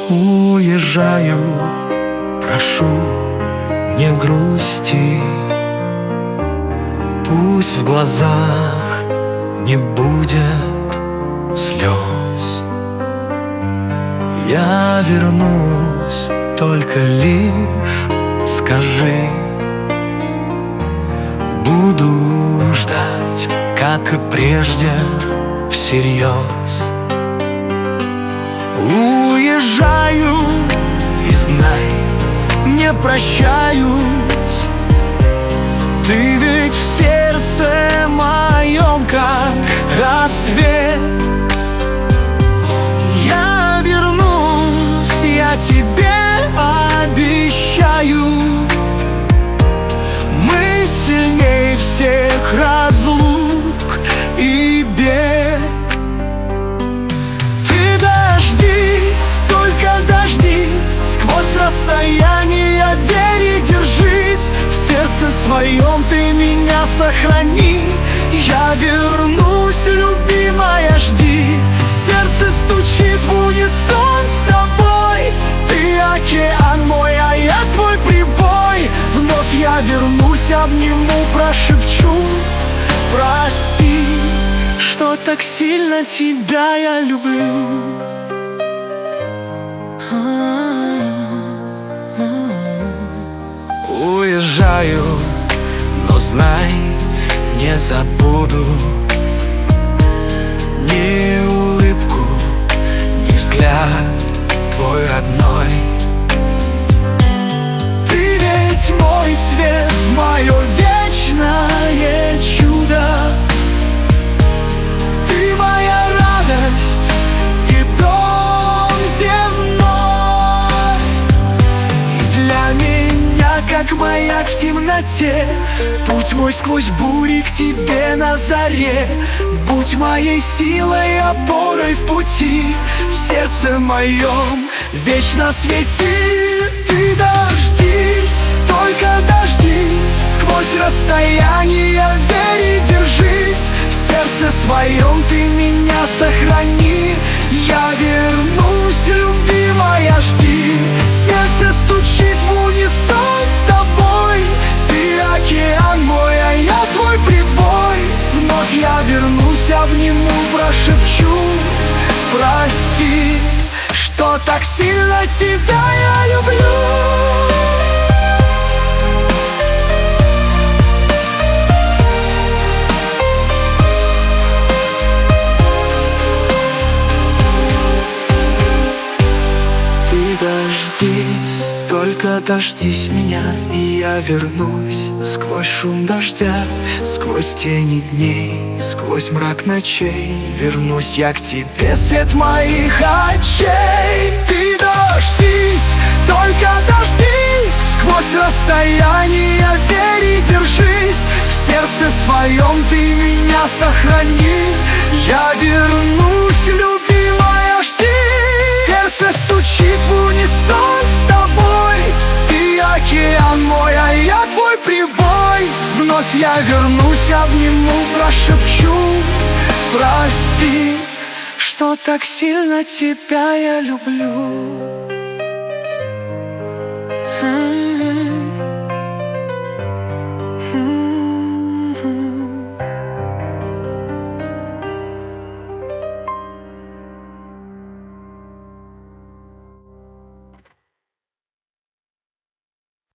Уезжаю, прошу, не грусти. Пусть в глазах не будет слез. Я вернусь, только лишь скажи. Буду ждать, как и прежде, всерьез. Уезжаю, и знай, не прощаюсь. Ты ведь в сердце моем, как рассвет. Я вернусь, я тебе обещаю. Мы сильней всех разлук и бед. Ты дождись, только дождись, сквозь расстояние верь и держись. В сердце своем ты меня сохрани. Я вернусь, любимая, жди. Сердце стучит в унисон с тобой. Ты океан мой, а я твой прибой. Вновь я вернусь, обниму, прошепчу: прости, что так сильно тебя я люблю. Уезжаю, но знай, не забуду ни улыбку, ни взгляд твой родной. Ты ведь мой свет, мое вечное чудо. Ты моя радость и дом земной. И для меня, как маяк в темноте, путь мой сквозь бури к тебе на заре. Будь моей силой, опорой в пути, в сердце моем вечно свети. Ты дождись, только дождись, сквозь расстояние верь и держись. В сердце своем ты меня сохрани. Я вернусь, любимая, жди. Сердце стучит в унисон с тобой. Ты океан мой, а я твой прибой. Вновь я вернусь, обниму, прошепчу: прости, что так сильно тебя я люблю. Дождись, только дождись меня, и я вернусь. Сквозь шум дождя, сквозь тени дней, сквозь мрак ночей вернусь я к тебе, свет моих очей. Ты дождись, только дождись, сквозь расстояние верь и держись. В сердце своем ты меня сохрани. Я вернусь, любимая, жди. Сердце стучит в унисон с тобой. Ты океан мой, а я твой прибой. Вновь я вернусь, обниму, прошепчу: прости, что так сильно тебя я люблю.